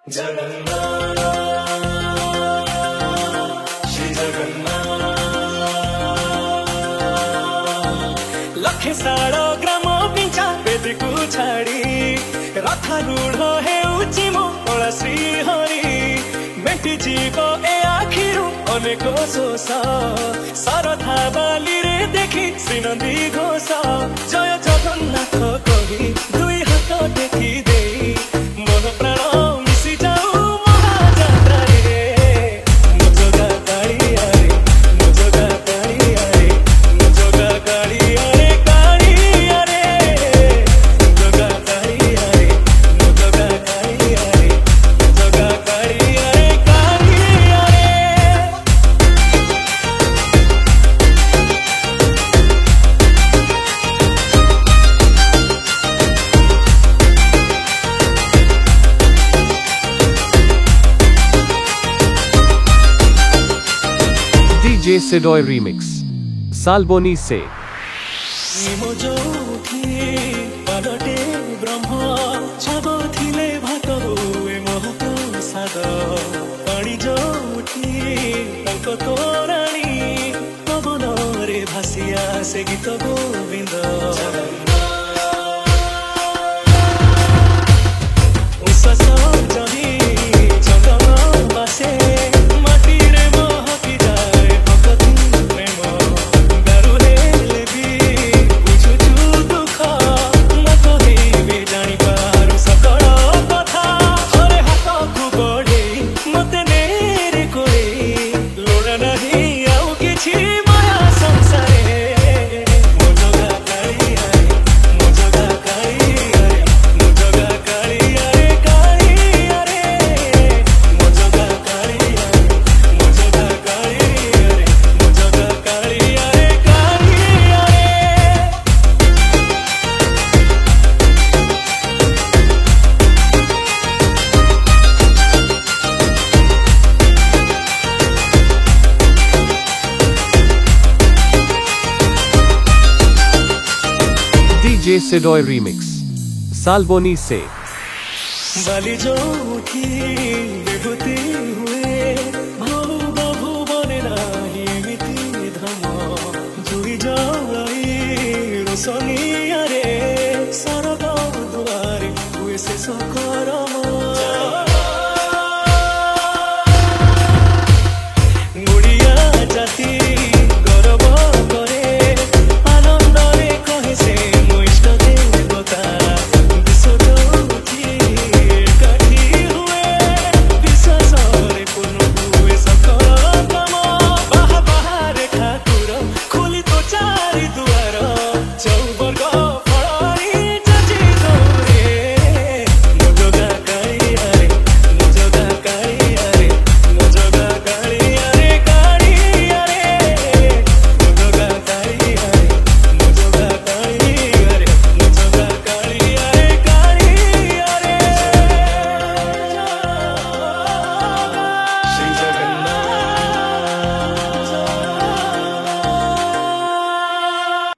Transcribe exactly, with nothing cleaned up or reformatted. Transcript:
जगन्नाथ श्री जगन्नाथ लखे साड़ ग्राम पिंचा वेद को छाड़ी रथारूढ़ हेउची मो कला श्री हरि मेटी जीव ए आखिरु अनेक शोष सरधा बाली रे देखी श्रीनंदी घोष जय जगन्नाथ कही दुई हाथ टेकी दे मन प्राण मिसी जाऊ महाजात्रा रे मो जगा कालिया रे मो जगा कालिया रे मो जगा कालिया रे कालिया रे मो जगा कालिया रे मो जगा कालिया रे मो जगा कालिया रे कालिया रे। D J Sidoy Remix Salboni से पालटे ब्रह्म छब थिले भात हुए महप्रसाद पाणी जो उठी तंक तोराणी पवन रे भासिया से गीत गोविंद उश्वास जही चंदन बासे माटी रे महकी जाए भक्ति प्रेम दारू हेले भी बुझुछु दुख न कहिबे जानी पारु सकल कथा थरे हाथकु बढे मते नेरे कोरे लोड़ा नहीं आउ किछि माया संसारे मो जगा कालिया रे मो जगा कालिया रे मो जगा कालिया रे कालिया रे मो जगा कालिया रे मो जगा कालिया रे मो जगा कालिया रे कालिया रे। D J Sidoy Remix Salboni से बाली जो उठी विभूति हुए भाव बाबू बने नाही मिति धम जुई जलाई रोशनी रे सरग दुआरे हुए से सकरम